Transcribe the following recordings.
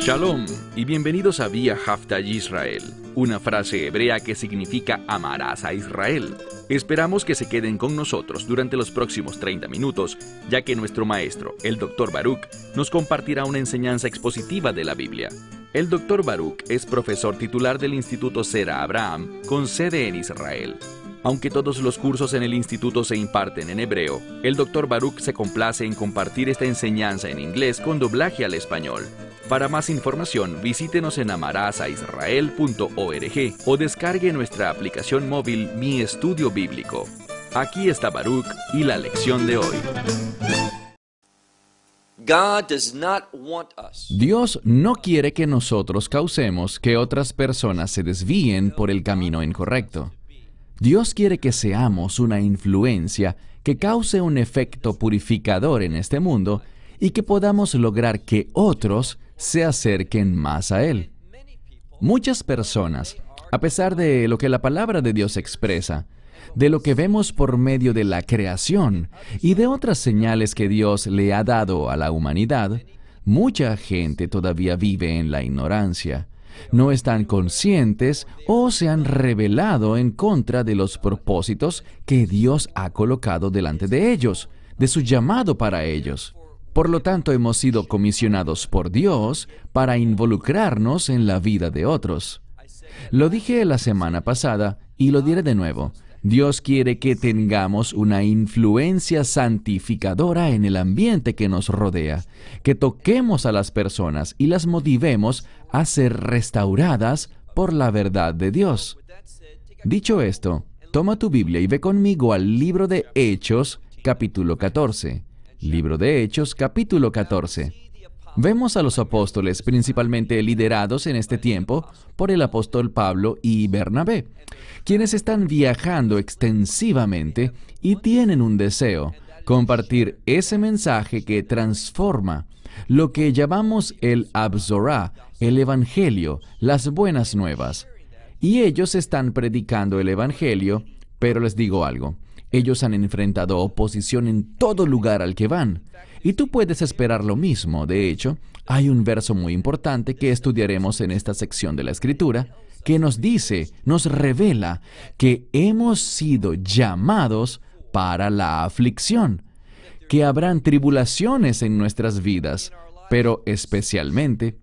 Shalom y bienvenidos a Vía Hafta Yisrael, una frase hebrea que significa amarás a Israel. Esperamos que se queden con nosotros durante los próximos 30 minutos, ya que nuestro maestro, el Dr. Baruch, nos compartirá una enseñanza expositiva de la Biblia. El Dr. Baruch es profesor titular del Instituto Zera Abraham, con sede en Israel. Aunque todos los cursos en el instituto se imparten en hebreo, el Dr. Baruch se complace en compartir esta enseñanza en inglés con doblaje al español. Para más información, visítenos en amarazaisrael.org o descargue nuestra aplicación móvil Mi Estudio Bíblico. Aquí está Baruch y la lección de hoy. Dios no quiere que nosotros causemos que otras personas se desvíen por el camino incorrecto. Dios quiere que seamos una influencia que cause un efecto purificador en este mundo y que podamos lograr que otros se acerquen más a Él. Muchas personas, a pesar de lo que la palabra de Dios expresa, de lo que vemos por medio de la creación y de otras señales que Dios le ha dado a la humanidad, mucha gente todavía vive en la ignorancia. No están conscientes o se han rebelado en contra de los propósitos que Dios ha colocado delante de ellos, de su llamado para ellos. Por lo tanto, hemos sido comisionados por Dios para involucrarnos en la vida de otros. Lo dije la semana pasada y lo diré de nuevo. Dios quiere que tengamos una influencia santificadora en el ambiente que nos rodea, que toquemos a las personas y las motivemos a ser restauradas por la verdad de Dios. Dicho esto, toma tu Biblia y ve conmigo al libro de Hechos, capítulo 14. Libro de Hechos, capítulo 14. Vemos a los apóstoles principalmente liderados en este tiempo por el apóstol Pablo y Bernabé, quienes están viajando extensivamente y tienen un deseo, compartir ese mensaje que transforma, lo que llamamos el Absorá, el Evangelio, las buenas nuevas. Y ellos están predicando el Evangelio, pero les digo algo. Ellos han enfrentado oposición en todo lugar al que van. Y tú puedes esperar lo mismo. De hecho, hay un verso muy importante que estudiaremos en esta sección de la Escritura, que nos dice, nos revela que hemos sido llamados para la aflicción, que habrán tribulaciones en nuestras vidas, pero especialmente,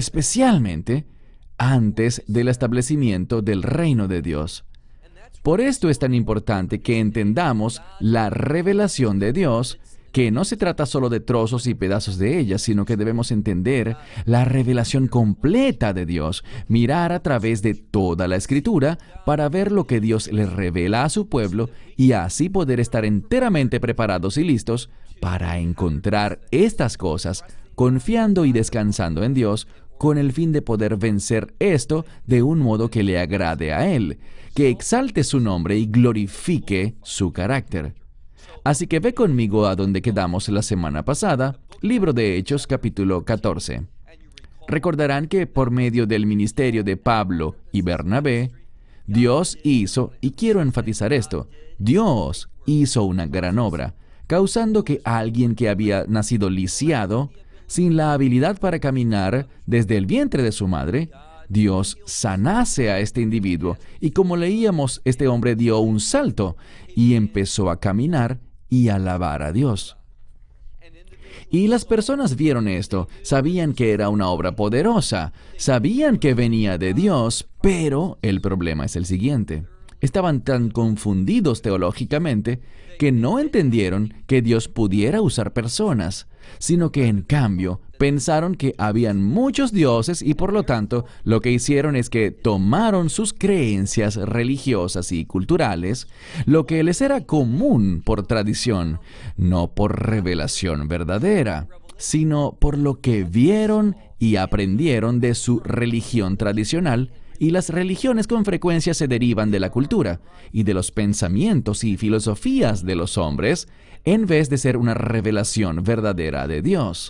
antes del establecimiento del reino de Dios. Por esto es tan importante que entendamos la revelación de Dios, que no se trata solo de trozos y pedazos de ella, sino que debemos entender la revelación completa de Dios, mirar a través de toda la Escritura para ver lo que Dios le revela a su pueblo y así poder estar enteramente preparados y listos para encontrar estas cosas, confiando y descansando en Dios, con el fin de poder vencer esto de un modo que le agrade a Él, que exalte su nombre y glorifique su carácter. Así que ve conmigo a donde quedamos la semana pasada, libro de Hechos, capítulo 14. Recordarán que por medio del ministerio de Pablo y Bernabé, Dios hizo, y quiero enfatizar esto, Dios hizo una gran obra, causando que alguien que había nacido lisiado, sin la habilidad para caminar desde el vientre de su madre, Dios sanase a este individuo. Y como leíamos, este hombre dio un salto y empezó a caminar y alabar a Dios. Y las personas vieron esto, sabían que era una obra poderosa, sabían que venía de Dios, pero el problema es el siguiente. Estaban tan confundidos teológicamente que no entendieron que Dios pudiera usar personas, sino que en cambio pensaron que habían muchos dioses y por lo tanto lo que hicieron es que tomaron sus creencias religiosas y culturales, lo que les era común por tradición, no por revelación verdadera, sino por lo que vieron y aprendieron de su religión tradicional. Y las religiones con frecuencia se derivan de la cultura y de los pensamientos y filosofías de los hombres, en vez de ser una revelación verdadera de Dios.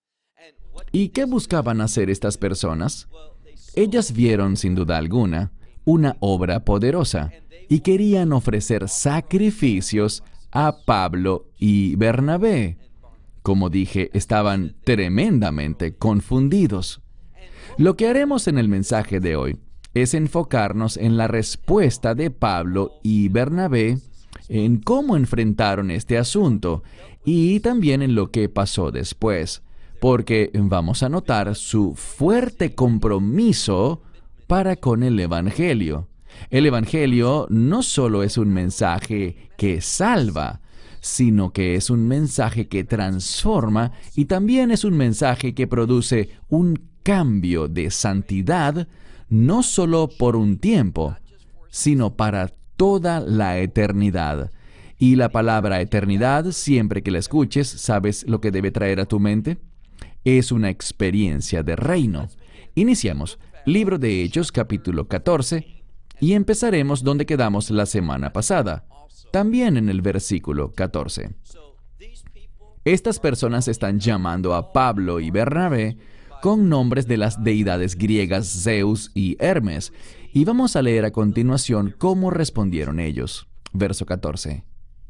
¿Y qué buscaban hacer estas personas? Ellas vieron, sin duda alguna, una obra poderosa y querían ofrecer sacrificios a Pablo y Bernabé. Como dije, estaban tremendamente confundidos. Lo que haremos en el mensaje de hoy es enfocarnos en la respuesta de Pablo y Bernabé en cómo enfrentaron este asunto y también en lo que pasó después, porque vamos a notar su fuerte compromiso para con el Evangelio. El Evangelio no solo es un mensaje que salva, sino que es un mensaje que transforma y también es un mensaje que produce un cambio de santidad, no solo por un tiempo, sino para toda la eternidad. Y la palabra eternidad, siempre que la escuches, ¿sabes lo que debe traer a tu mente? Es una experiencia de reino. Iniciamos, libro de Hechos, capítulo 14, y empezaremos donde quedamos la semana pasada, también en el versículo 14. Estas personas están llamando a Pablo y Bernabé con nombres de las deidades griegas Zeus y Hermes, y vamos a leer a continuación cómo respondieron ellos. Verso 14.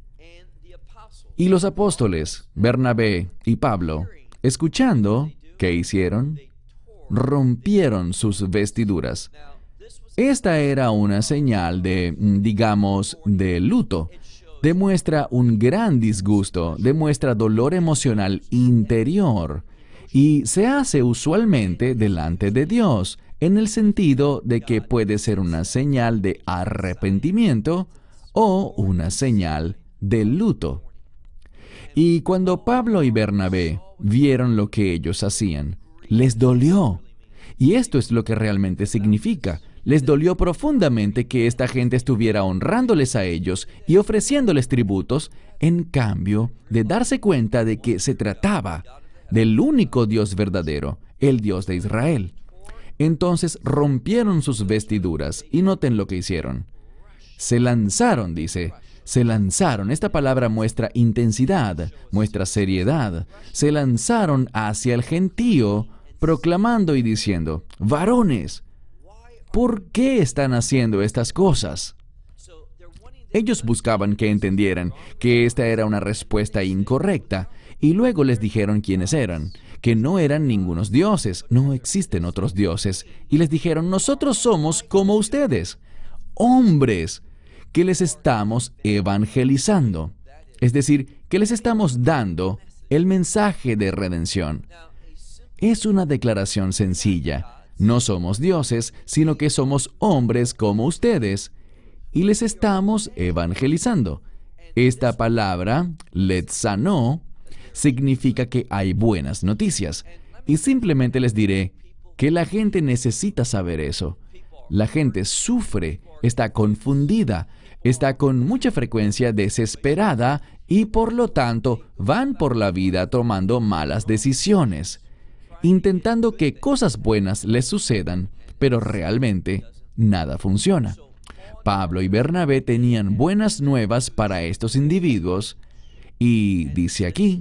Y los apóstoles, Bernabé y Pablo, escuchando, ¿qué hicieron? Rompieron sus vestiduras. Esta era una señal de, digamos, de luto. Demuestra un gran disgusto, demuestra dolor emocional interior y se hace usualmente delante de Dios, en el sentido de que puede ser una señal de arrepentimiento o una señal de luto. Y cuando Pablo y Bernabé vieron lo que ellos hacían, les dolió. Y esto es lo que realmente significa. Les dolió profundamente que esta gente estuviera honrándoles a ellos y ofreciéndoles tributos, en cambio de darse cuenta de que se trataba del único Dios verdadero, el Dios de Israel. Entonces rompieron sus vestiduras y noten lo que hicieron. Se lanzaron, dice. Se lanzaron. Esta palabra muestra intensidad, muestra seriedad. Se lanzaron hacia el gentío, proclamando y diciendo: varones, ¿por qué están haciendo estas cosas? Ellos buscaban que entendieran que esta era una respuesta incorrecta, y luego les dijeron quiénes eran, que no eran ningunos dioses, no existen otros dioses, y les dijeron: nosotros somos como ustedes, hombres, que les estamos evangelizando, es decir, que les estamos dando el mensaje de redención. Es una declaración sencilla. No somos dioses, sino que somos hombres como ustedes, y les estamos evangelizando. Esta palabra, letzano, significa que hay buenas noticias. Y simplemente les diré que la gente necesita saber eso. La gente sufre, está confundida, está con mucha frecuencia desesperada y por lo tanto van por la vida tomando malas decisiones, intentando que cosas buenas les sucedan, pero realmente nada funciona. Pablo y Bernabé tenían buenas nuevas para estos individuos y dice aquí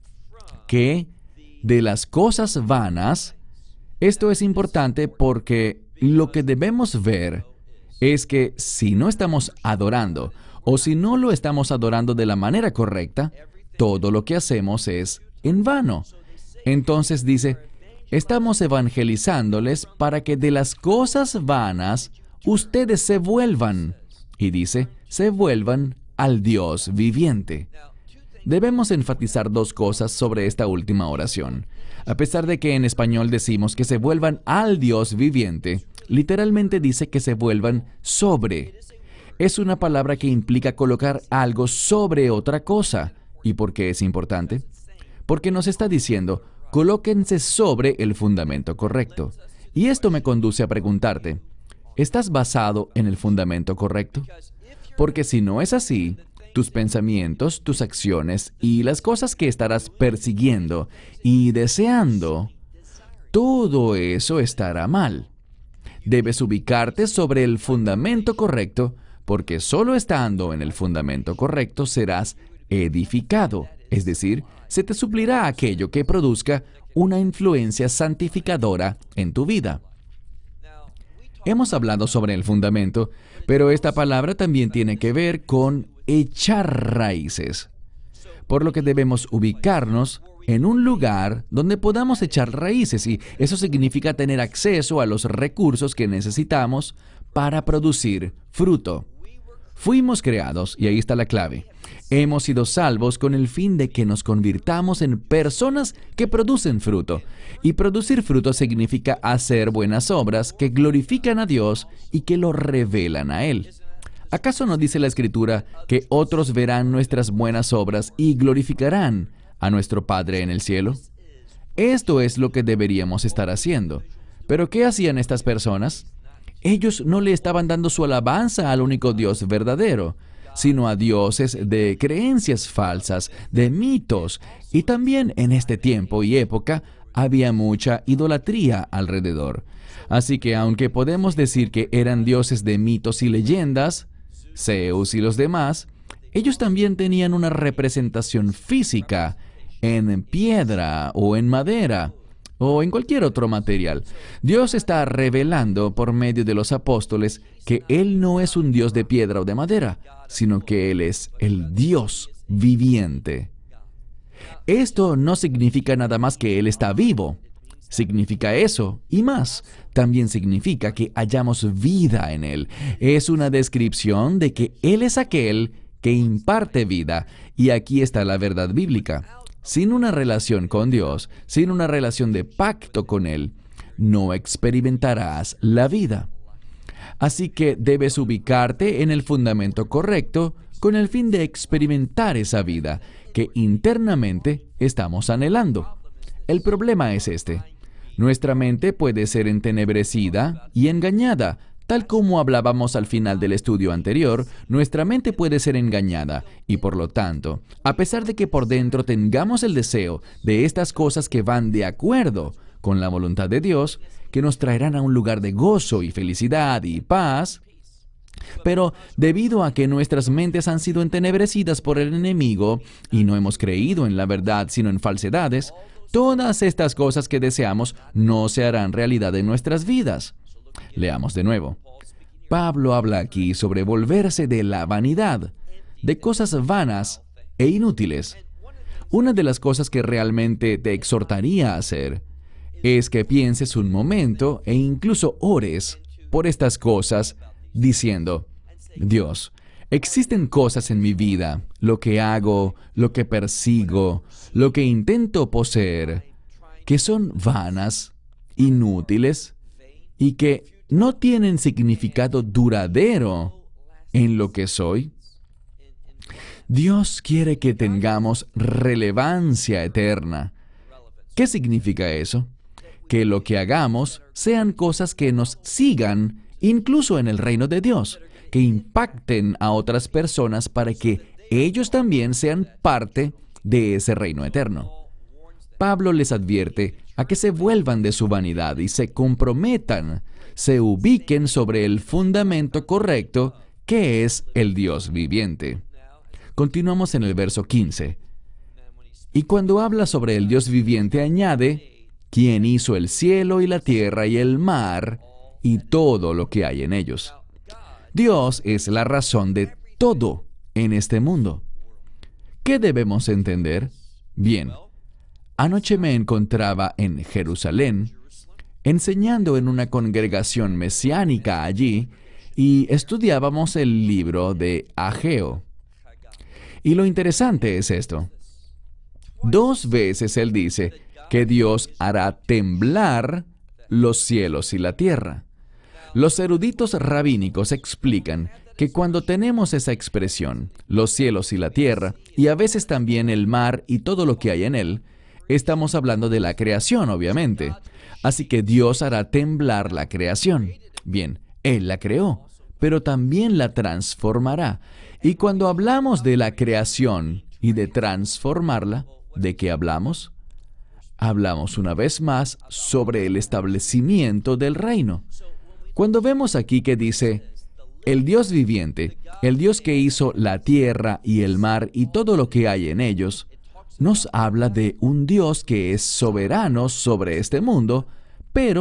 que de las cosas vanas, esto es importante porque lo que debemos ver es que si no estamos adorando o si no lo estamos adorando de la manera correcta, todo lo que hacemos es en vano. Entonces dice, estamos evangelizándoles para que de las cosas vanas ustedes se vuelvan. Y dice, se vuelvan al Dios viviente. Debemos enfatizar dos cosas sobre esta última oración. A pesar de que en español decimos que se vuelvan al Dios viviente, literalmente dice que se vuelvan sobre. Es una palabra que implica colocar algo sobre otra cosa. ¿Y por qué es importante? Porque nos está diciendo, colóquense sobre el fundamento correcto. Y esto me conduce a preguntarte, ¿estás basado en el fundamento correcto? Porque si no es así, tus pensamientos, tus acciones y las cosas que estarás persiguiendo y deseando, todo eso estará mal. Debes ubicarte sobre el fundamento correcto, porque solo estando en el fundamento correcto serás edificado, es decir, se te suplirá aquello que produzca una influencia santificadora en tu vida. Hemos hablado sobre el fundamento, pero esta palabra también tiene que ver con echar raíces, por lo que debemos ubicarnos en un lugar donde podamos echar raíces, y eso significa tener acceso a los recursos que necesitamos para producir fruto. Fuimos creados, y ahí está la clave. Hemos sido salvos con el fin de que nos convirtamos en personas que producen fruto. Y producir fruto significa hacer buenas obras que glorifican a Dios y que lo revelan a Él. ¿Acaso no dice la Escritura que otros verán nuestras buenas obras y glorificarán a nuestro Padre en el cielo? Esto es lo que deberíamos estar haciendo. ¿Pero qué hacían estas personas? Ellos no le estaban dando su alabanza al único Dios verdadero, sino a dioses de creencias falsas, de mitos, y también en este tiempo y época había mucha idolatría alrededor. Así que aunque podemos decir que eran dioses de mitos y leyendas, Zeus y los demás, ellos también tenían una representación física en piedra o en madera o en cualquier otro material. Dios está revelando por medio de los apóstoles que Él no es un Dios de piedra o de madera, sino que Él es el Dios viviente. Esto no significa nada más que Él está vivo. Significa eso y más. También significa que hallamos vida en Él. Es una descripción de que Él es aquel que imparte vida. Y aquí está la verdad bíblica. Sin una relación con Dios, sin una relación de pacto con Él, no experimentarás la vida. Así que debes ubicarte en el fundamento correcto con el fin de experimentar esa vida que internamente estamos anhelando. El problema es este. Nuestra mente puede ser entenebrecida y engañada. Tal como hablábamos al final del estudio anterior, nuestra mente puede ser engañada y por lo tanto, a pesar de que por dentro tengamos el deseo de estas cosas que van de acuerdo con la voluntad de Dios, que nos traerán a un lugar de gozo y felicidad y paz, pero debido a que nuestras mentes han sido entenebrecidas por el enemigo y no hemos creído en la verdad sino en falsedades, todas estas cosas que deseamos no se harán realidad en nuestras vidas. Leamos de nuevo. Pablo habla aquí sobre volverse de la vanidad, de cosas vanas e inútiles. Una de las cosas que realmente te exhortaría a hacer es que pienses un momento e incluso ores por estas cosas diciendo: Dios, existen cosas en mi vida, lo que hago, lo que persigo, lo que intento poseer, que son vanas, inútiles y que no tienen significado duradero en lo que soy. Dios quiere que tengamos relevancia eterna. ¿Qué significa eso? Que lo que hagamos sean cosas que nos sigan incluso en el reino de Dios, que impacten a otras personas para que ellos también sean parte de ese reino eterno. Pablo les advierte a que se vuelvan de su vanidad y se comprometan, se ubiquen sobre el fundamento correcto que es el Dios viviente. Continuamos en el verso 15. Y cuando habla sobre el Dios viviente añade: quien hizo el cielo y la tierra y el mar y todo lo que hay en ellos. Dios es la razón de todo en este mundo. ¿Qué debemos entender? Bien, anoche me encontraba en Jerusalén, enseñando en una congregación mesiánica allí, y estudiábamos el libro de Ageo. Y lo interesante es esto. 2 veces él dice que Dios hará temblar los cielos y la tierra. Los eruditos rabínicos explican que cuando tenemos esa expresión, los cielos y la tierra, y a veces también el mar y todo lo que hay en él, estamos hablando de la creación, obviamente. Así que Dios hará temblar la creación. Bien, Él la creó, pero también la transformará. Y cuando hablamos de la creación y de transformarla, ¿de qué hablamos? Hablamos una vez más sobre el establecimiento del reino. Cuando vemos aquí que dice, el Dios viviente, el Dios que hizo la tierra y el mar y todo lo que hay en ellos, nos habla de un Dios que es soberano sobre este mundo, pero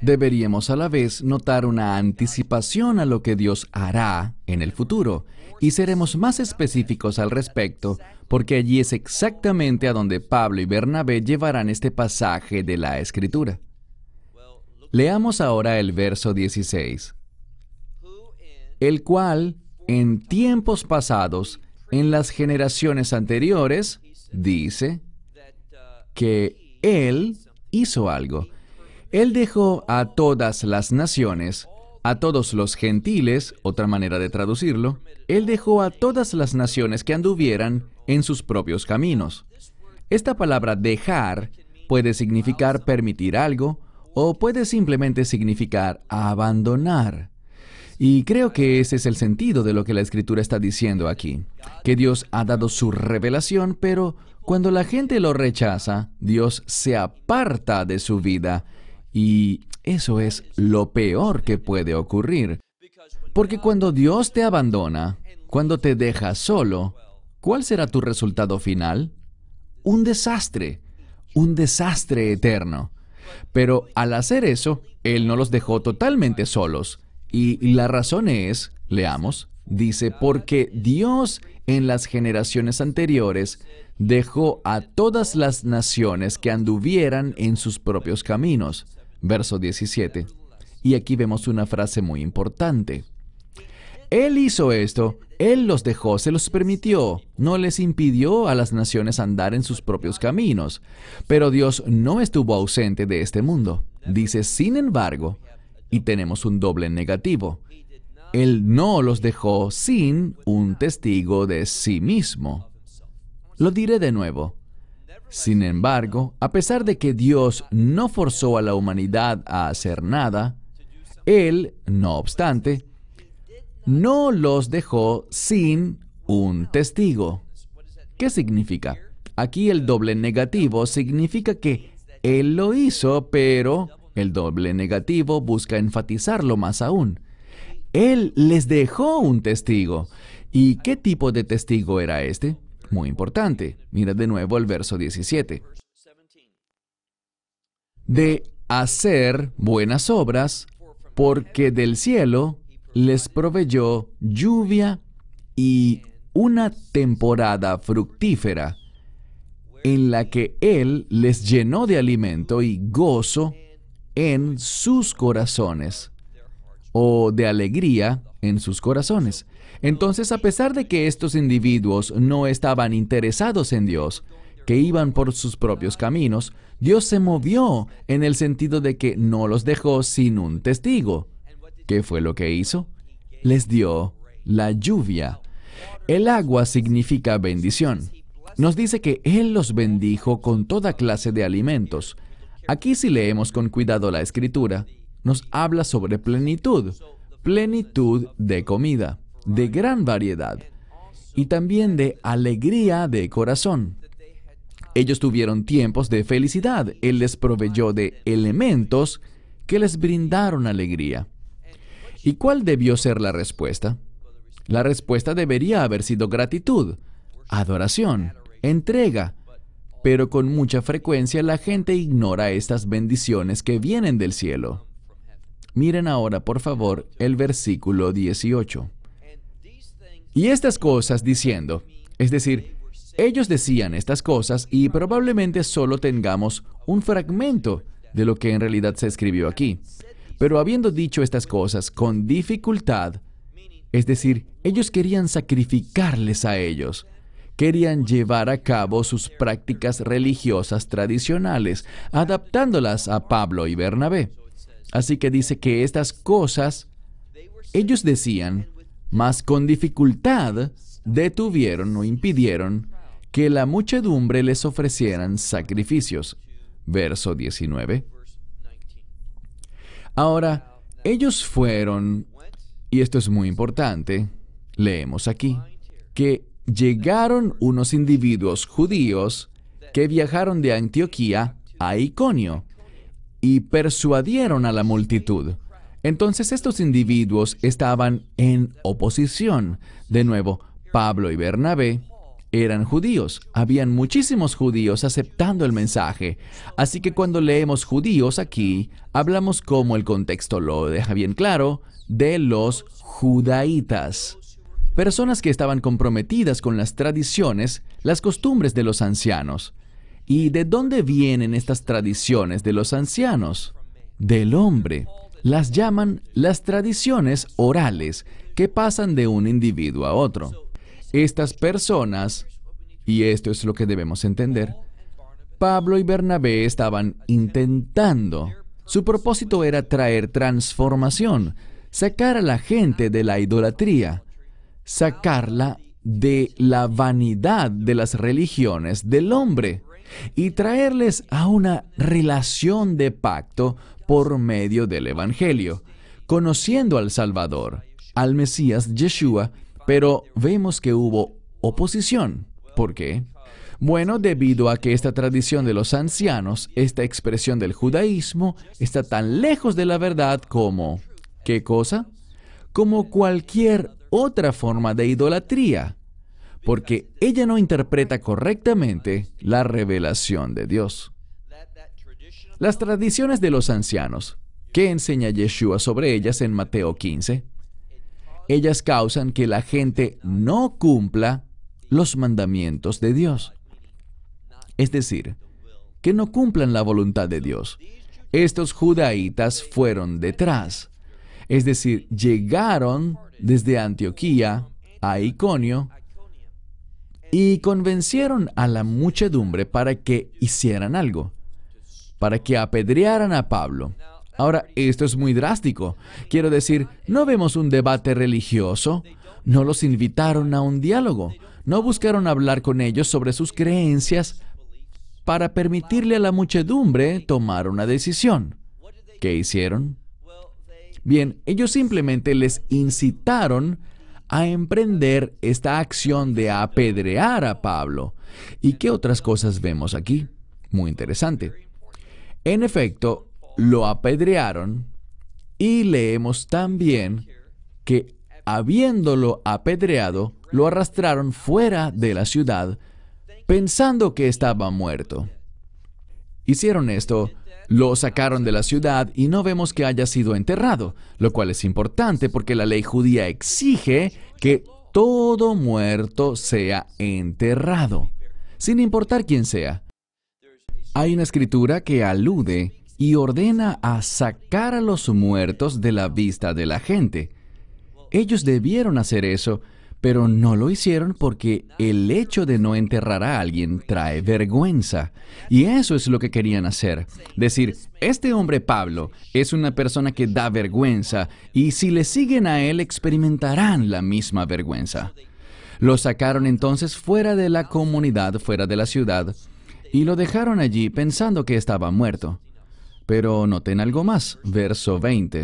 deberíamos a la vez notar una anticipación a lo que Dios hará en el futuro, y seremos más específicos al respecto, porque allí es exactamente a donde Pablo y Bernabé llevarán este pasaje de la Escritura. Leamos ahora el verso 16. El cual, en tiempos pasados, en las generaciones anteriores, dice que Él hizo algo. Él dejó a todas las naciones, a todos los gentiles, otra manera de traducirlo, Él dejó a todas las naciones que anduvieran en sus propios caminos. Esta palabra dejar puede significar permitir algo o puede simplemente significar abandonar. Y creo que ese es el sentido de lo que la Escritura está diciendo aquí, que Dios ha dado su revelación, pero cuando la gente lo rechaza, Dios se aparta de su vida, y eso es lo peor que puede ocurrir. Porque cuando Dios te abandona, cuando te deja solo, ¿cuál será tu resultado final? Un desastre eterno. Pero al hacer eso, Él no los dejó totalmente solos. Y la razón es, leamos, dice, porque Dios en las generaciones anteriores dejó a todas las naciones que anduvieran en sus propios caminos. Verso 17. Y aquí vemos una frase muy importante. Él hizo esto, Él los dejó, se los permitió, no les impidió a las naciones andar en sus propios caminos. Pero Dios no estuvo ausente de este mundo. Dice, sin embargo, y tenemos un doble negativo. Él no los dejó sin un testigo de sí mismo. Lo diré de nuevo. Sin embargo, a pesar de que Dios no forzó a la humanidad a hacer nada, Él, no obstante, no los dejó sin un testigo. ¿Qué significa? Aquí el doble negativo significa que Él lo hizo, pero el doble negativo busca enfatizarlo más aún. Él les dejó un testigo. ¿Y qué tipo de testigo era este? Muy importante. Mira de nuevo el verso 17. De hacer buenas obras, porque del cielo les proveyó lluvia y una temporada fructífera, en la que Él les llenó de alimento y gozo en sus corazones, o de alegría en sus corazones. Entonces, a pesar de que estos individuos no estaban interesados en Dios, que iban por sus propios caminos, Dios se movió en el sentido de que no los dejó sin un testigo. ¿Qué fue lo que hizo? Les dio la lluvia. El agua significa bendición. Nos dice que Él los bendijo con toda clase de alimentos. Aquí, si leemos con cuidado la Escritura, nos habla sobre plenitud de comida, de gran variedad, y también de alegría de corazón. Ellos tuvieron tiempos de felicidad. Él les proveyó de elementos que les brindaron alegría. ¿Y cuál debió ser la respuesta? La respuesta debería haber sido gratitud, adoración, entrega. Pero con mucha frecuencia la gente ignora estas bendiciones que vienen del cielo. Miren ahora, por favor, el versículo 18. Y estas cosas diciendo, es decir, ellos decían estas cosas y probablemente solo tengamos un fragmento de lo que en realidad se escribió aquí. Pero habiendo dicho estas cosas con dificultad, es decir, ellos querían sacrificarles a ellos. Querían llevar a cabo sus prácticas religiosas tradicionales, adaptándolas a Pablo y Bernabé. Así que dice que estas cosas, ellos decían, mas con dificultad detuvieron o impidieron que la muchedumbre les ofrecieran sacrificios. Verso 19. Ahora, ellos fueron, y esto es muy importante, leemos aquí, que llegaron unos individuos judíos que viajaron de Antioquía a Iconio y persuadieron a la multitud. Entonces estos individuos estaban en oposición. De nuevo, Pablo y Bernabé eran judíos. Habían muchísimos judíos aceptando el mensaje. Así que cuando leemos judíos aquí, hablamos, como el contexto lo deja bien claro, de los judaítas. Personas que estaban comprometidas con las tradiciones, las costumbres de los ancianos. ¿Y de dónde vienen estas tradiciones de los ancianos? Del hombre. Las llaman las tradiciones orales que pasan de un individuo a otro. Estas personas, y esto es lo que debemos entender, Pablo y Bernabé estaban intentando. Su propósito era traer transformación, sacar a la gente de la idolatría, sacarla de la vanidad de las religiones del hombre y traerles a una relación de pacto por medio del Evangelio, conociendo al Salvador, al Mesías Yeshua, pero vemos que hubo oposición. ¿Por qué? Bueno, debido a que esta tradición de los ancianos, esta expresión del judaísmo, está tan lejos de la verdad como, ¿qué cosa? Como cualquier otra forma de idolatría, porque ella no interpreta correctamente la revelación de Dios. Las tradiciones de los ancianos, ¿qué enseña Yeshua sobre ellas en Mateo 15? Ellas causan que la gente no cumpla los mandamientos de Dios. Es decir, que no cumplan la voluntad de Dios. Estos judaítas fueron detrás. Es decir, llegaron desde Antioquía a Iconio y convencieron a la muchedumbre para que hicieran algo, para que apedrearan a Pablo. Ahora, esto es muy drástico. Quiero decir, no vemos un debate religioso, no los invitaron a un diálogo, no buscaron hablar con ellos sobre sus creencias para permitirle a la muchedumbre tomar una decisión. ¿Qué hicieron? Bien, ellos simplemente les incitaron a emprender esta acción de apedrear a Pablo. ¿Y qué otras cosas vemos aquí? Muy interesante. En efecto, lo apedrearon y leemos también que, habiéndolo apedreado, lo arrastraron fuera de la ciudad, pensando que estaba muerto. Hicieron esto, lo sacaron de la ciudad y no vemos que haya sido enterrado, lo cual es importante porque la ley judía exige que todo muerto sea enterrado, sin importar quién sea. Hay una escritura que alude y ordena a sacar a los muertos de la vista de la gente. Ellos debieron hacer eso, pero no lo hicieron porque el hecho de no enterrar a alguien trae vergüenza. Y eso es lo que querían hacer. Decir, este hombre Pablo es una persona que da vergüenza y si le siguen a él experimentarán la misma vergüenza. Lo sacaron entonces fuera de la comunidad, fuera de la ciudad, y lo dejaron allí pensando que estaba muerto. Pero noten algo más, verso 20.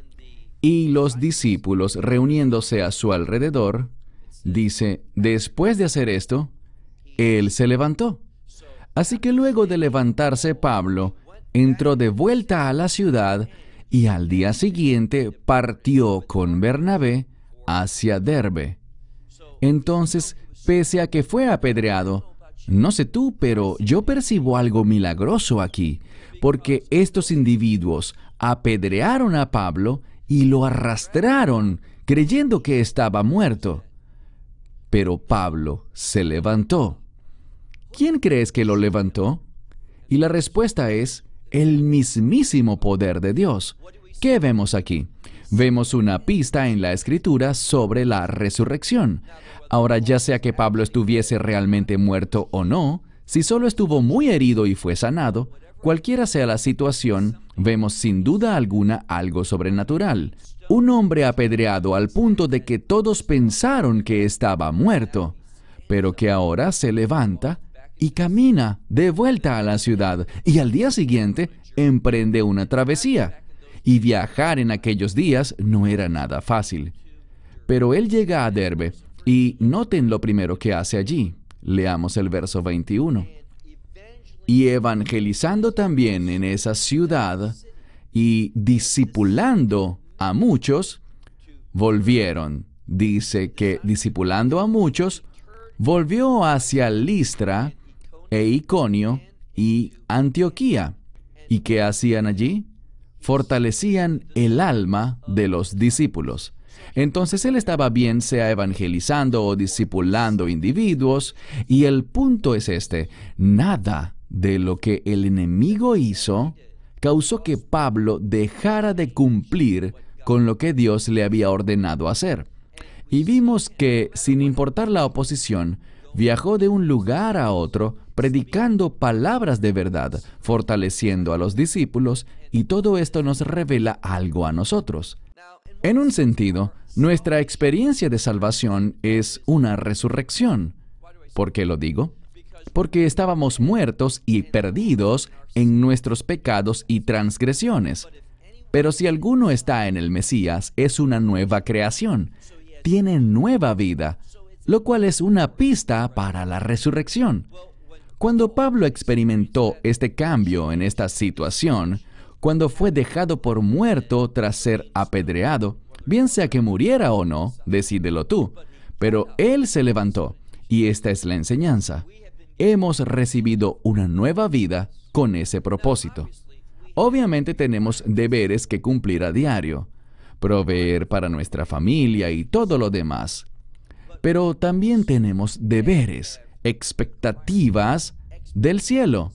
Y los discípulos, reuniéndose a su alrededor, dice, después de hacer esto, él se levantó. Así que luego de levantarse Pablo, entró de vuelta a la ciudad y al día siguiente partió con Bernabé hacia Derbe. Entonces, pese a que fue apedreado, no sé tú, pero yo percibo algo milagroso aquí, porque estos individuos apedrearon a Pablo y lo arrastraron, creyendo que estaba muerto. Pero Pablo se levantó. ¿Quién crees que lo levantó? Y la respuesta es el mismísimo poder de Dios. ¿Qué vemos aquí? Vemos una pista en la Escritura sobre la resurrección. Ahora, ya sea que Pablo estuviese realmente muerto o no, si solo estuvo muy herido y fue sanado, cualquiera sea la situación, vemos sin duda alguna algo sobrenatural. Un hombre apedreado al punto de que todos pensaron que estaba muerto, pero que ahora se levanta y camina de vuelta a la ciudad y al día siguiente emprende una travesía. Y viajar en aquellos días no era nada fácil. Pero él llega a Derbe y noten lo primero que hace allí. Leamos el verso 21. Y evangelizando también en esa ciudad y discipulando a muchos, volvieron. Dice que discipulando a muchos, volvió hacia Listra e Iconio y Antioquía. ¿Y qué hacían allí? Fortalecían el alma de los discípulos. Entonces él estaba bien sea evangelizando o discipulando individuos, y el punto es este: nada de lo que el enemigo hizo causó que Pablo dejara de cumplir con lo que Dios le había ordenado hacer. Y vimos que, sin importar la oposición, viajó de un lugar a otro predicando palabras de verdad, fortaleciendo a los discípulos, y todo esto nos revela algo a nosotros. En un sentido, nuestra experiencia de salvación es una resurrección. ¿Por qué lo digo? Porque estábamos muertos y perdidos en nuestros pecados y transgresiones. Pero si alguno está en el Mesías, es una nueva creación. Tiene nueva vida, lo cual es una pista para la resurrección. Cuando Pablo experimentó este cambio en esta situación, cuando fue dejado por muerto tras ser apedreado, bien sea que muriera o no, decídelo tú, pero él se levantó, y esta es la enseñanza. Hemos recibido una nueva vida con ese propósito. Obviamente tenemos deberes que cumplir a diario, proveer para nuestra familia y todo lo demás. Pero también tenemos deberes, expectativas del cielo,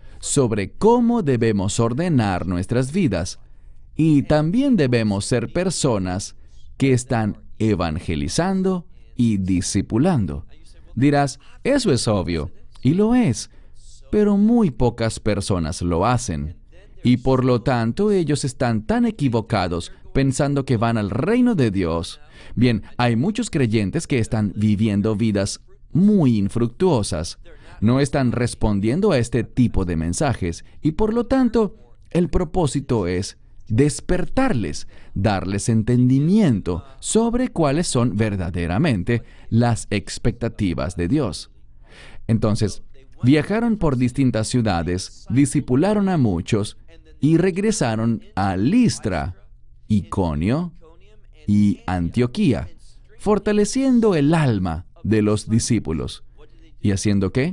sobre cómo debemos ordenar nuestras vidas, y también debemos ser personas que están evangelizando y discipulando. Dirás, eso es obvio, y lo es, pero muy pocas personas lo hacen, y por lo tanto ellos están tan equivocados pensando que van al reino de Dios. Bien, hay muchos creyentes que están viviendo vidas muy infructuosas. No están respondiendo a este tipo de mensajes, y por lo tanto, el propósito es despertarles, darles entendimiento sobre cuáles son verdaderamente las expectativas de Dios. Entonces, viajaron por distintas ciudades, discipularon a muchos y regresaron a Listra, Iconio y Antioquía, fortaleciendo el alma de los discípulos. ¿Y haciendo qué?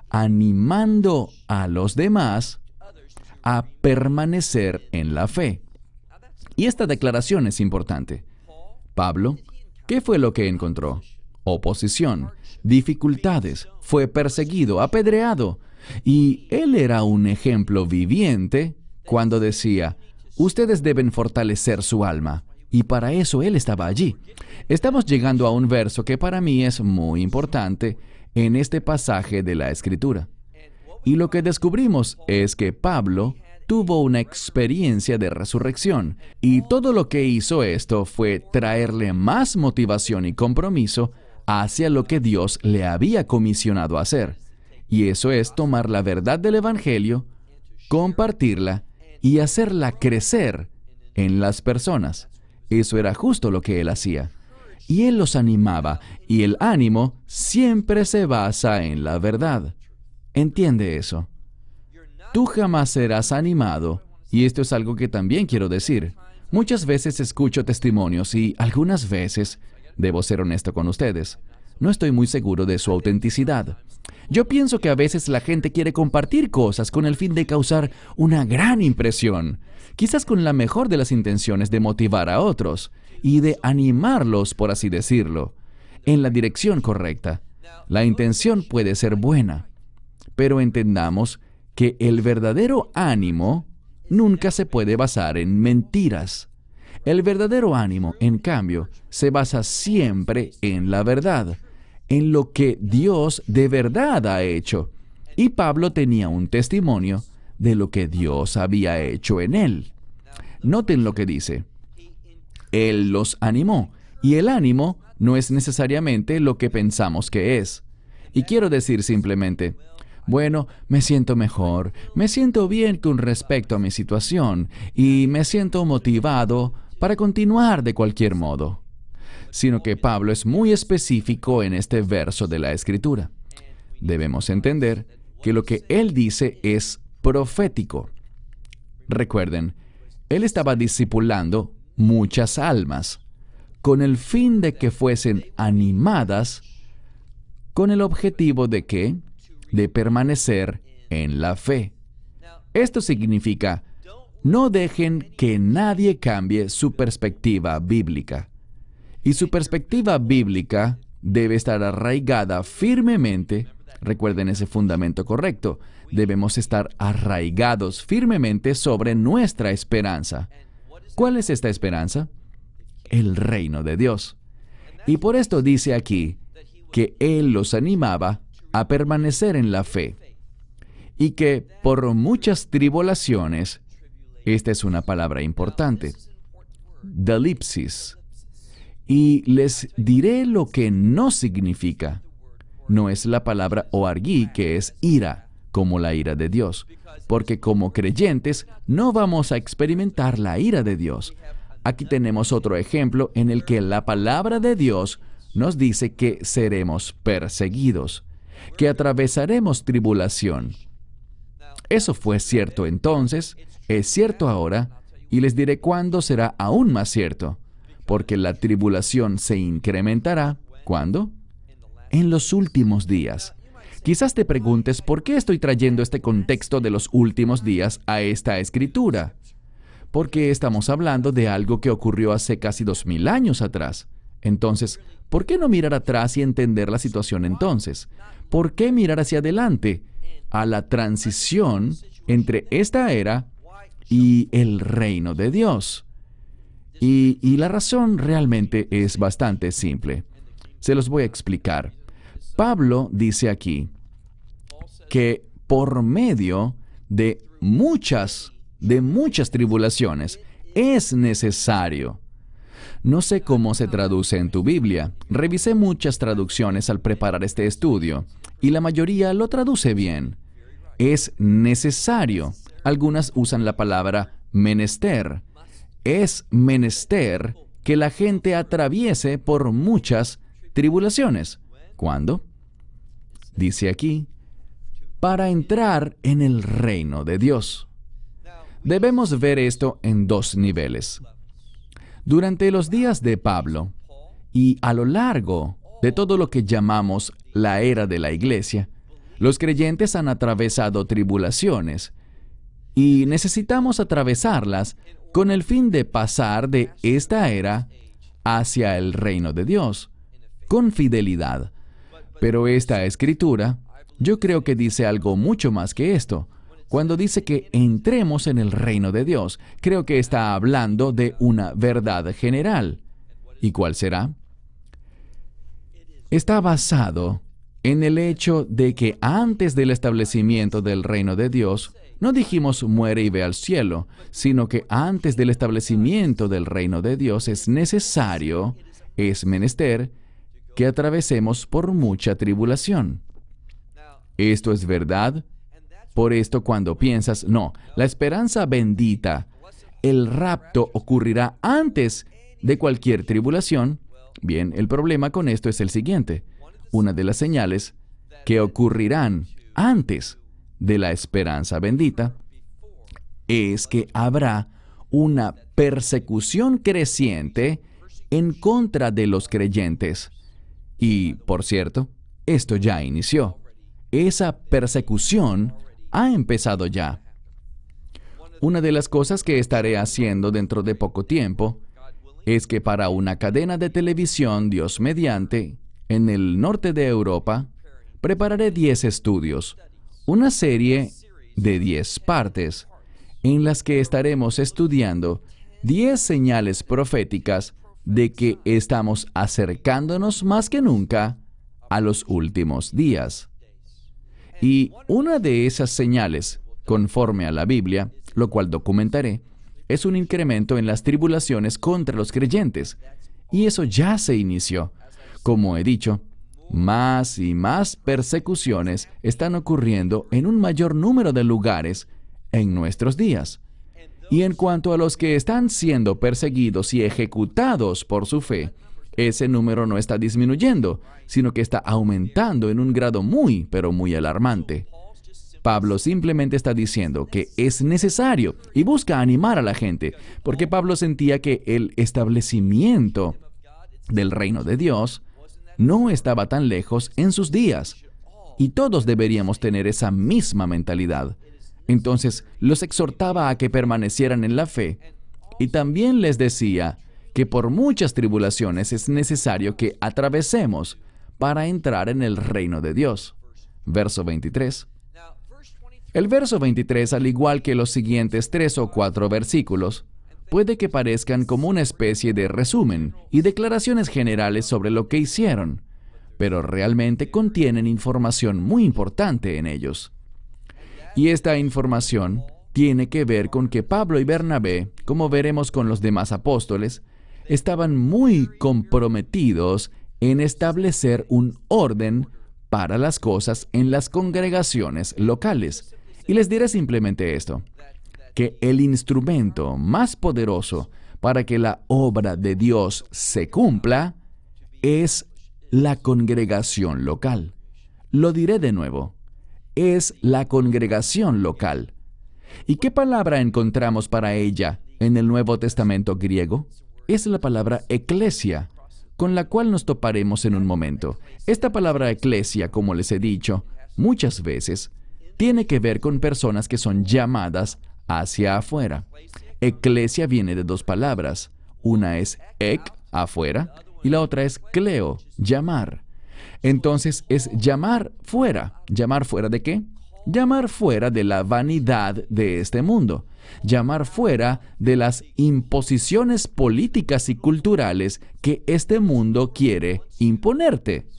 Animando a los demás a permanecer en la fe. Y esta declaración es importante. Pablo, ¿qué fue lo que encontró? Oposición, dificultades, fue perseguido, apedreado. Y él era un ejemplo viviente cuando decía, ustedes deben fortalecer su alma. Y para eso él estaba allí. Estamos llegando a un verso que para mí es muy importante en este pasaje de la Escritura. Y lo que descubrimos es que Pablo tuvo una experiencia de resurrección, y todo lo que hizo esto fue traerle más motivación y compromiso hacia lo que Dios le había comisionado a hacer. Y eso es tomar la verdad del Evangelio, compartirla y hacerla crecer en las personas. Eso era justo lo que él hacía. Y él los animaba, y el ánimo siempre se basa en la verdad. Entiende eso. Tú jamás serás animado, y esto es algo que también quiero decir. Muchas veces escucho testimonios y algunas veces, debo ser honesto con ustedes, no estoy muy seguro de su autenticidad. Yo pienso que a veces la gente quiere compartir cosas con el fin de causar una gran impresión, quizás con la mejor de las intenciones de motivar a otros y de animarlos, por así decirlo, en la dirección correcta. La intención puede ser buena, pero entendamos que el verdadero ánimo nunca se puede basar en mentiras. El verdadero ánimo, en cambio, se basa siempre en la verdad, en lo que Dios de verdad ha hecho. Y Pablo tenía un testimonio de lo que Dios había hecho en él. Noten lo que dice. Él los animó, y el ánimo no es necesariamente lo que pensamos que es. Y quiero decir simplemente, bueno, me siento mejor, me siento bien con respecto a mi situación, y me siento motivado para continuar de cualquier modo. Sino que Pablo es muy específico en este verso de la Escritura. Debemos entender que lo que él dice es profético. Recuerden, él estaba discipulando muchas almas, con el fin de que fuesen animadas con el objetivo ¿de qué? De permanecer en la fe. Esto significa, no dejen que nadie cambie su perspectiva bíblica. Y su perspectiva bíblica debe estar arraigada firmemente. Recuerden ese fundamento correcto. Debemos estar arraigados firmemente sobre nuestra esperanza. ¿Cuál es esta esperanza? El reino de Dios. Y por esto dice aquí que Él los animaba a permanecer en la fe. Y que por muchas tribulaciones, esta es una palabra importante, dalipsis, y les diré lo que no significa. No es la palabra oargui, que es ira, como la ira de Dios, porque como creyentes no vamos a experimentar la ira de Dios. Aquí tenemos otro ejemplo en el que la palabra de Dios nos dice que seremos perseguidos, que atravesaremos tribulación. Eso fue cierto entonces, es cierto ahora, y les diré cuándo será aún más cierto, porque la tribulación se incrementará. ¿Cuándo? En los últimos días. Quizás te preguntes por qué estoy trayendo este contexto de los últimos días a esta escritura. Porque estamos hablando de algo que ocurrió hace casi 2000 años atrás. Entonces, ¿por qué no mirar atrás y entender la situación entonces? ¿Por qué mirar hacia adelante, a la transición entre esta era y el reino de Dios? Y la razón realmente es bastante simple. Se los voy a explicar. Pablo dice aquí que por medio de muchas tribulaciones es necesario. No sé cómo se traduce en tu Biblia. Revisé muchas traducciones al preparar este estudio, y la mayoría lo traduce bien. Es necesario. Algunas usan la palabra menester. Es menester que la gente atraviese por muchas tribulaciones. ¿Cuándo? Dice aquí, para entrar en el reino de Dios. Debemos ver esto en dos niveles. Durante los días de Pablo, y a lo largo de todo lo que llamamos la era de la iglesia, los creyentes han atravesado tribulaciones, y necesitamos atravesarlas con el fin de pasar de esta era hacia el reino de Dios, con fidelidad. Pero esta escritura, yo creo que dice algo mucho más que esto. Cuando dice que entremos en el reino de Dios, creo que está hablando de una verdad general. ¿Y cuál será? Está basado en el hecho de que antes del establecimiento del reino de Dios, no dijimos muere y ve al cielo, sino que antes del establecimiento del reino de Dios es necesario, es menester, que atravesemos por mucha tribulación. Esto es verdad. Por esto cuando piensas, no, la esperanza bendita, el rapto ocurrirá antes de cualquier tribulación, bien, el problema con esto es el siguiente. Una de las señales que ocurrirán antes de la esperanza bendita es que habrá una persecución creciente en contra de los creyentes. Y, por cierto, esto ya inició. Esa persecución ha empezado ya. Una de las cosas que estaré haciendo dentro de poco tiempo es que para una cadena de televisión, Dios mediante, en el norte de Europa, prepararé 10 estudios, una serie de 10 partes, en las que estaremos estudiando 10 señales proféticas de que estamos acercándonos más que nunca a los últimos días. Y una de esas señales, conforme a la Biblia, lo cual documentaré, es un incremento en las tribulaciones contra los creyentes. Y eso ya se inició. Como he dicho, más y más persecuciones están ocurriendo en un mayor número de lugares en nuestros días. Y en cuanto a los que están siendo perseguidos y ejecutados por su fe, ese número no está disminuyendo, sino que está aumentando en un grado muy, pero muy alarmante. Pablo simplemente está diciendo que es necesario y busca animar a la gente, porque Pablo sentía que el establecimiento del reino de Dios no estaba tan lejos en sus días. Y todos deberíamos tener esa misma mentalidad. Entonces, los exhortaba a que permanecieran en la fe, y también les decía que por muchas tribulaciones es necesario que atravesemos para entrar en el reino de Dios. Verso 23. El verso 23, al igual que los siguientes 3 o 4 versículos, puede que parezcan como una especie de resumen y declaraciones generales sobre lo que hicieron, pero realmente contienen información muy importante en ellos. Y esta información tiene que ver con que Pablo y Bernabé, como veremos con los demás apóstoles, estaban muy comprometidos en establecer un orden para las cosas en las congregaciones locales. Y les diré simplemente esto, que el instrumento más poderoso para que la obra de Dios se cumpla es la congregación local. Lo diré de nuevo, es la congregación local. ¿Y qué palabra encontramos para ella en el Nuevo Testamento griego? Es la palabra eclesia, con la cual nos toparemos en un momento. Esta palabra eclesia, como les he dicho, muchas veces tiene que ver con personas que son llamadas hacia afuera. Eclesia viene de 2 palabras. Una es ek, afuera, y la otra es kleo, llamar. Entonces es llamar fuera. ¿Llamar fuera de qué? Llamar fuera de la vanidad de este mundo. Llamar fuera de las imposiciones políticas y culturales que este mundo quiere imponerte.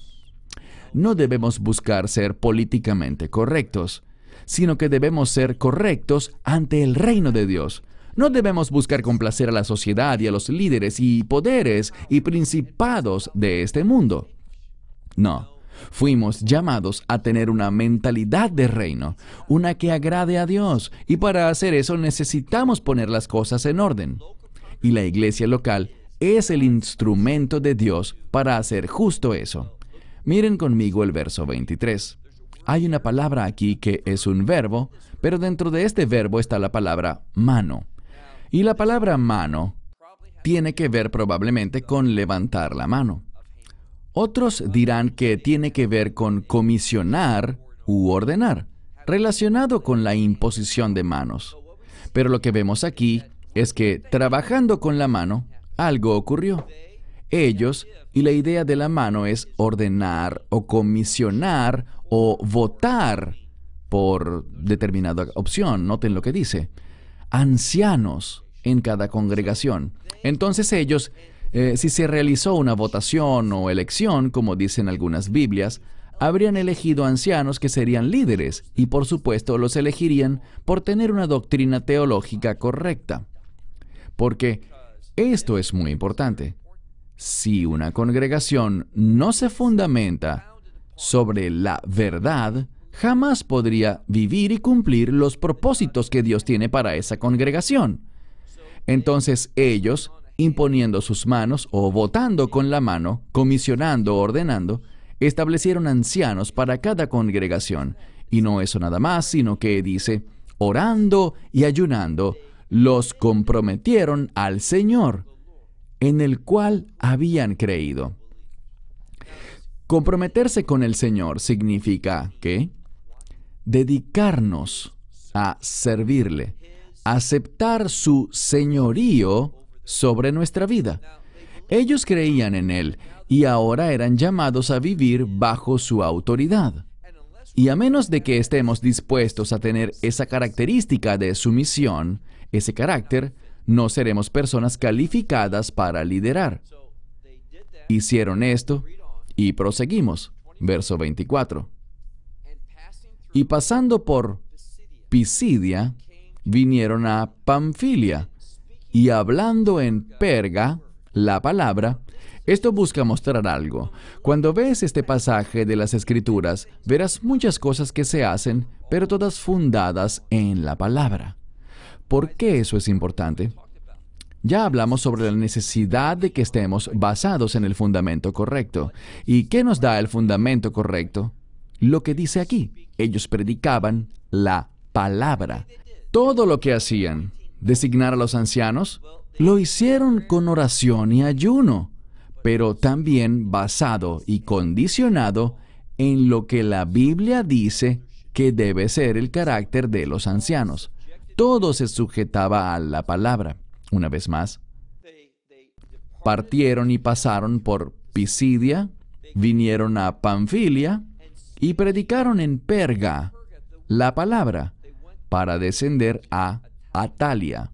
No debemos buscar ser políticamente correctos, sino que debemos ser correctos ante el reino de Dios. No debemos buscar complacer a la sociedad y a los líderes y poderes y principados de este mundo. No. Fuimos llamados a tener una mentalidad de reino, una que agrade a Dios, y para hacer eso necesitamos poner las cosas en orden. Y la iglesia local es el instrumento de Dios para hacer justo eso. Miren conmigo el verso 23. Hay una palabra aquí que es un verbo, pero dentro de este verbo está la palabra mano. Y la palabra mano tiene que ver probablemente con levantar la mano. Otros dirán que tiene que ver con comisionar u ordenar, relacionado con la imposición de manos. Pero lo que vemos aquí es que, trabajando con la mano, algo ocurrió. Ellos, y la idea de la mano es ordenar o comisionar o votar por determinada opción. Noten lo que dice. Ancianos en cada congregación. Entonces ellos, si se realizó una votación o elección, como dicen algunas Biblias, habrían elegido ancianos que serían líderes y por supuesto los elegirían por tener una doctrina teológica correcta. Porque esto es muy importante. Si una congregación no se fundamenta sobre la verdad, jamás podría vivir y cumplir los propósitos que Dios tiene para esa congregación. Entonces ellos, imponiendo sus manos o votando con la mano, comisionando o ordenando, establecieron ancianos para cada congregación. Y no eso nada más, sino que dice, orando y ayunando, los comprometieron al Señor, en el cual habían creído. Comprometerse con el Señor significa ¿qué? Dedicarnos a servirle, aceptar su señorío sobre nuestra vida. Ellos creían en Él y ahora eran llamados a vivir bajo su autoridad. Y a menos de que estemos dispuestos a tener esa característica de sumisión, ese carácter, no seremos personas calificadas para liderar. Hicieron esto y proseguimos. Verso 24. Y pasando por Pisidia, vinieron a Panfilia, y hablando en Perga, la palabra, esto busca mostrar algo. Cuando ves este pasaje de las Escrituras, verás muchas cosas que se hacen, pero todas fundadas en la palabra. ¿Por qué eso es importante? Ya hablamos sobre la necesidad de que estemos basados en el fundamento correcto. ¿Y qué nos da el fundamento correcto? Lo que dice aquí. Ellos predicaban la palabra. Todo lo que hacían, designar a los ancianos, lo hicieron con oración y ayuno. pero también basado y condicionado en lo que la Biblia dice que debe ser el carácter de los ancianos. Todo se sujetaba a la palabra. Una vez más, partieron y pasaron por Pisidia, vinieron a Panfilia y predicaron en Perga la palabra para descender a Atalia.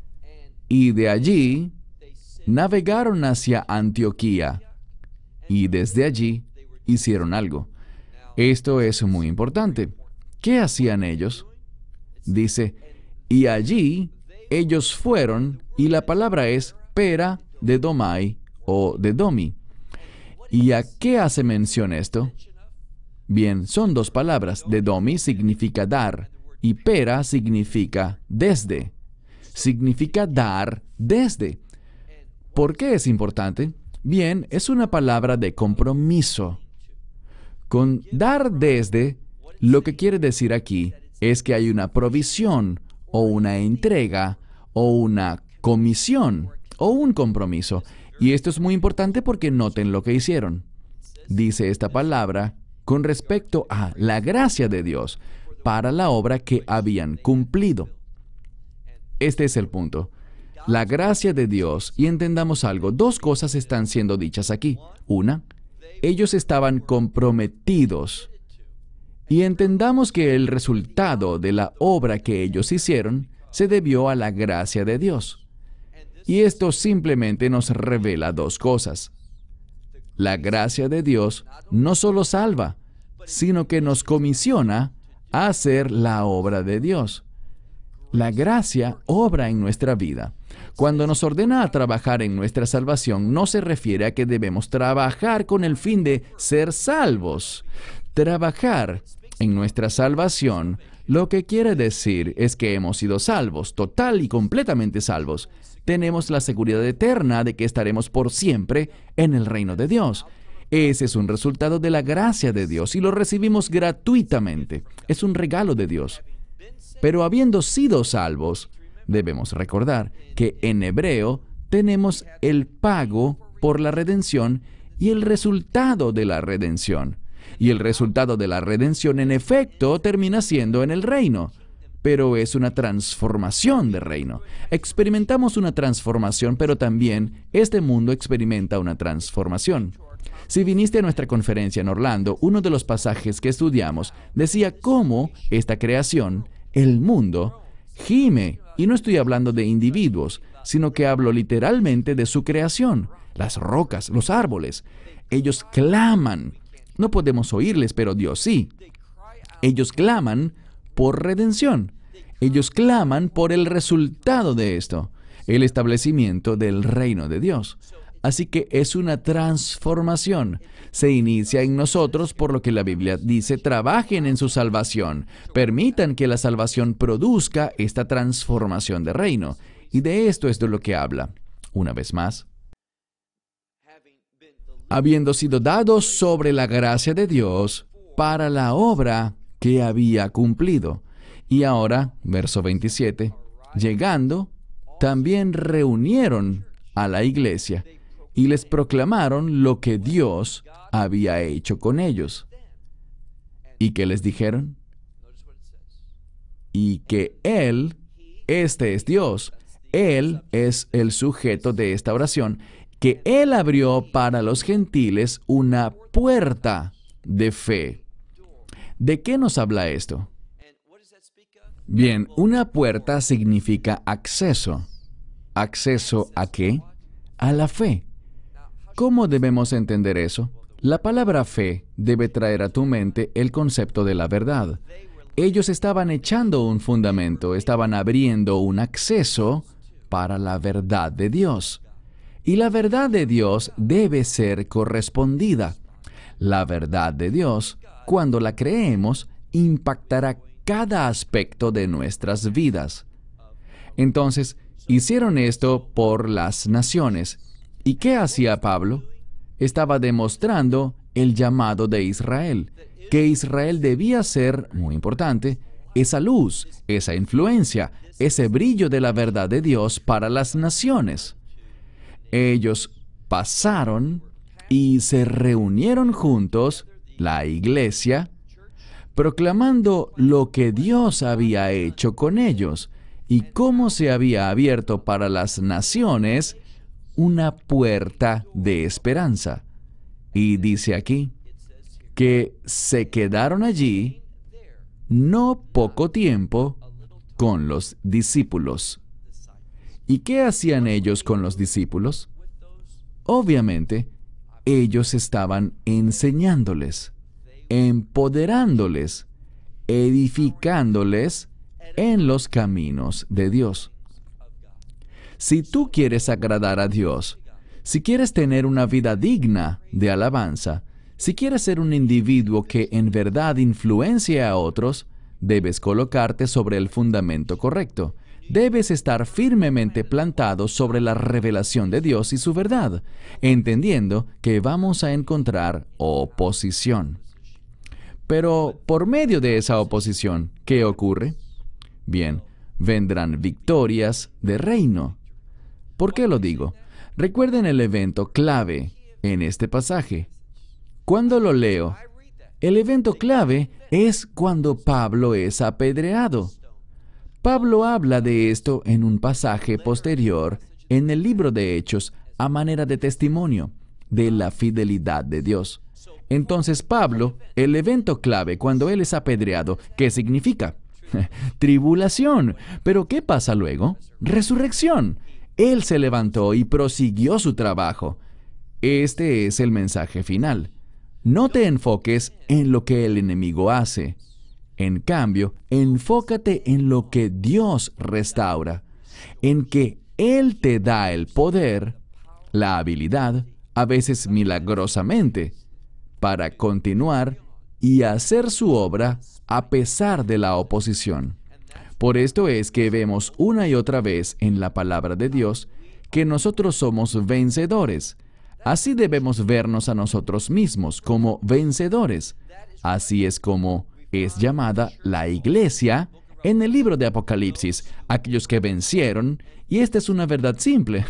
Y de allí navegaron hacia Antioquía y desde allí hicieron algo. Esto es muy importante. ¿Qué hacían ellos? Dice, y allí ellos fueron, y la palabra es pera de domai o de domi. ¿Y a qué hace mención esto? Bien, son dos palabras. De domi significa dar y pera significa desde. Significa dar desde. ¿Por qué es importante? Bien, es una palabra de compromiso. Con dar desde, lo que quiere decir aquí es que hay una provisión o una entrega o una comisión o un compromiso. Y esto es muy importante porque noten lo que hicieron. Dice esta palabra con respecto a la gracia de Dios para la obra que habían cumplido. Este es el punto. La gracia de Dios, y entendamos algo, dos cosas están siendo dichas aquí. Una, ellos estaban comprometidos. Y entendamos que el resultado de la obra que ellos hicieron se debió a la gracia de Dios. Y esto simplemente nos revela dos cosas. La gracia de Dios no solo salva, sino que nos comisiona a hacer la obra de Dios. La gracia obra en nuestra vida. Cuando nos ordena a trabajar en nuestra salvación, no se refiere a que debemos trabajar con el fin de ser salvos. Trabajar en nuestra salvación, lo que quiere decir es que hemos sido salvos, total y completamente salvos. Tenemos la seguridad eterna de que estaremos por siempre en el reino de Dios. Ese es un resultado de la gracia de Dios y lo recibimos gratuitamente. Es un regalo de Dios. Pero habiendo sido salvos, debemos recordar que en hebreo tenemos el pago por la redención y el resultado de la redención. Y el resultado de la redención, en efecto, termina siendo en el reino. Pero es una transformación de reino. Experimentamos una transformación, pero también este mundo experimenta una transformación. Si viniste a nuestra conferencia en Orlando, uno de los pasajes que estudiamos decía cómo esta creación, el mundo, gime. Y no estoy hablando de individuos, sino que hablo literalmente de su creación. Las rocas, los árboles. Ellos claman. No podemos oírles, pero Dios sí. Ellos claman por redención. Ellos claman por el resultado de esto, el establecimiento del reino de Dios. Así que es una transformación. Se inicia en nosotros, por lo que la Biblia dice, trabajen en su salvación. Permitan que la salvación produzca esta transformación de reino. Y de esto es de lo que habla. Una vez más, habiendo sido dados sobre la gracia de Dios para la obra que había cumplido. Y ahora, verso 27, llegando, también reunieron a la iglesia y les proclamaron lo que Dios había hecho con ellos. ¿Y qué les dijeron? Y que Él, este es Dios, Él es el sujeto de esta oración, que Él abrió para los gentiles una puerta de fe. ¿De qué nos habla esto? Bien, una puerta significa acceso. ¿Acceso a qué? A la fe. ¿Cómo debemos entender eso? La palabra fe debe traer a tu mente el concepto de la verdad. Ellos estaban echando un fundamento, estaban abriendo un acceso para la verdad de Dios. Y la verdad de Dios debe ser correspondida. La verdad de Dios, cuando la creemos, impactará cada aspecto de nuestras vidas. Entonces, hicieron esto por las naciones. ¿Y qué hacía Pablo? Estaba demostrando el llamado de Israel, que Israel debía ser, muy importante, esa luz, esa influencia, ese brillo de la verdad de Dios para las naciones. Ellos pasaron y se reunieron juntos, la iglesia, proclamando lo que Dios había hecho con ellos y cómo se había abierto para las naciones una puerta de esperanza. Y dice aquí que se quedaron allí no poco tiempo con los discípulos. ¿Y qué hacían ellos con los discípulos? Obviamente, ellos estaban enseñándoles, empoderándoles, edificándoles en los caminos de Dios. Si tú quieres agradar a Dios, si quieres tener una vida digna de alabanza, si quieres ser un individuo que en verdad influencie a otros, debes colocarte sobre el fundamento correcto. Debes estar firmemente plantado sobre la revelación de Dios y su verdad, entendiendo que vamos a encontrar oposición. Pero por medio de esa oposición, ¿qué ocurre? Bien, vendrán victorias de reino. ¿Por qué lo digo? Recuerden el evento clave en este pasaje. Cuando lo leo, el evento clave es cuando Pablo es apedreado. Pablo habla de esto en un pasaje posterior en el libro de Hechos a manera de testimonio de la fidelidad de Dios. Entonces Pablo, el evento clave cuando él es apedreado, ¿qué significa? Tribulación. ¿Pero qué pasa luego? Resurrección. Él se levantó y prosiguió su trabajo. Este es el mensaje final. No te enfoques en lo que el enemigo hace. En cambio, enfócate en lo que Dios restaura, en que Él te da el poder, la habilidad, a veces milagrosamente, para continuar y hacer su obra a pesar de la oposición. Por esto es que vemos una y otra vez en la palabra de Dios que nosotros somos vencedores. Así debemos vernos a nosotros mismos como vencedores. Así es como es llamada la iglesia en el libro de Apocalipsis, aquellos que vencieron, y esta es una verdad simple.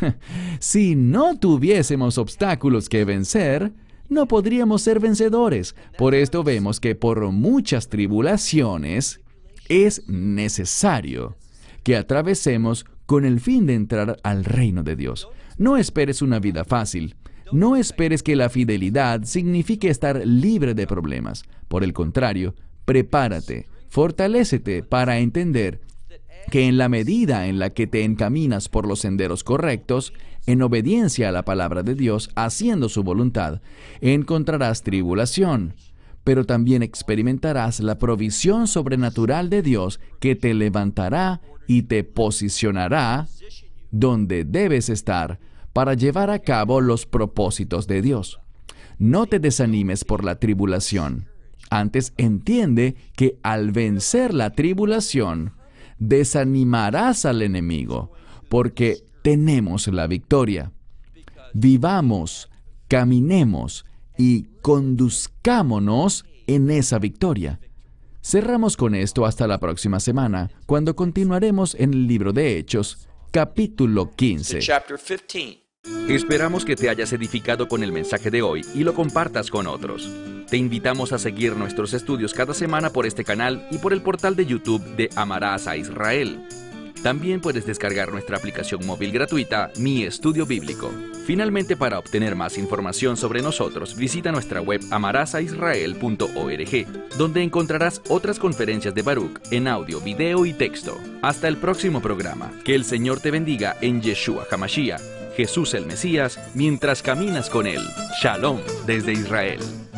Si no tuviésemos obstáculos que vencer, no podríamos ser vencedores. Por esto vemos que por muchas tribulaciones es necesario que atravesemos con el fin de entrar al reino de Dios. No esperes una vida fácil. No esperes que la fidelidad signifique estar libre de problemas. Por el contrario, prepárate, fortalécete para entender que en la medida en la que te encaminas por los senderos correctos, en obediencia a la palabra de Dios, haciendo su voluntad, encontrarás tribulación, pero también experimentarás la provisión sobrenatural de Dios que te levantará y te posicionará donde debes estar para llevar a cabo los propósitos de Dios. No te desanimes por la tribulación. Antes entiende que al vencer la tribulación, desanimarás al enemigo, porque tenemos la victoria. Vivamos, caminemos y conduzcámonos en esa victoria. Cerramos con esto hasta la próxima semana, cuando continuaremos en el libro de Hechos, capítulo 15. Esperamos que te hayas edificado con el mensaje de hoy y lo compartas con otros. Te invitamos a seguir nuestros estudios cada semana por este canal y por el portal de YouTube de Amarás a Israel. También puedes descargar nuestra aplicación móvil gratuita, Mi Estudio Bíblico. Finalmente, para obtener más información sobre nosotros, visita nuestra web amarasaisrael.org, donde encontrarás otras conferencias de Baruch en audio, video y texto. Hasta el próximo programa. Que el Señor te bendiga en Yeshua HaMashiach, Jesús el Mesías, mientras caminas con Él. Shalom desde Israel.